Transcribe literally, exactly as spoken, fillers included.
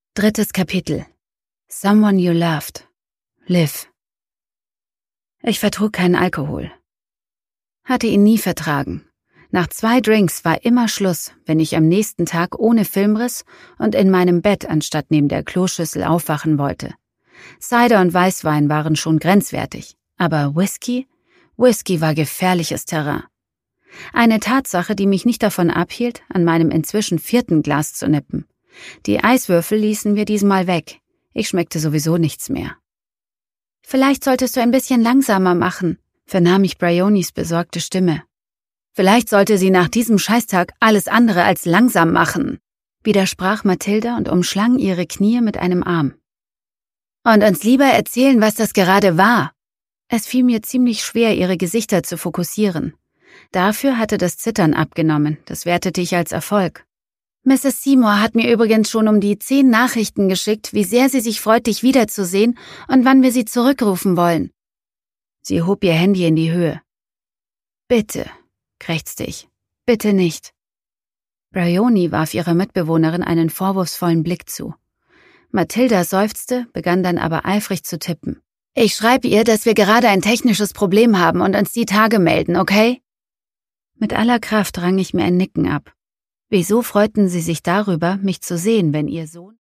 Drittes Kapitel. Someone you loved. Liv. Ich vertrug keinen Alkohol. Hatte ihn nie vertragen. Nach zwei Drinks war immer Schluss, wenn ich am nächsten Tag ohne Filmriss und in meinem Bett anstatt neben der Kloschüssel aufwachen wollte. Cider und Weißwein waren schon grenzwertig, aber Whisky? Whisky war gefährliches Terrain. Eine Tatsache, die mich nicht davon abhielt, an meinem inzwischen vierten Glas zu nippen. Die Eiswürfel ließen wir diesmal weg. Ich schmeckte sowieso nichts mehr. »Vielleicht solltest du ein bisschen langsamer machen«, vernahm ich Bryonis besorgte Stimme. »Vielleicht sollte sie nach diesem Scheißtag alles andere als langsam machen«, widersprach Mathilda und umschlang ihre Knie mit einem Arm. »Und uns lieber erzählen, was das gerade war.« Es fiel mir ziemlich schwer, ihre Gesichter zu fokussieren. Dafür hatte das Zittern abgenommen, das wertete ich als Erfolg. »Misses Seymour hat mir übrigens schon um die zehn Nachrichten geschickt, wie sehr sie sich freut, dich wiederzusehen und wann wir sie zurückrufen wollen.« Sie hob ihr Handy in die Höhe. »Bitte«, krächzte ich, »bitte nicht.« Bryony warf ihrer Mitbewohnerin einen vorwurfsvollen Blick zu. Mathilda seufzte, begann dann aber eifrig zu tippen. »Ich schreibe ihr, dass wir gerade ein technisches Problem haben und uns die Tage melden, okay?« Mit aller Kraft rang ich mir ein Nicken ab. Wieso freuten sie sich darüber, mich zu sehen, wenn ihr Sohn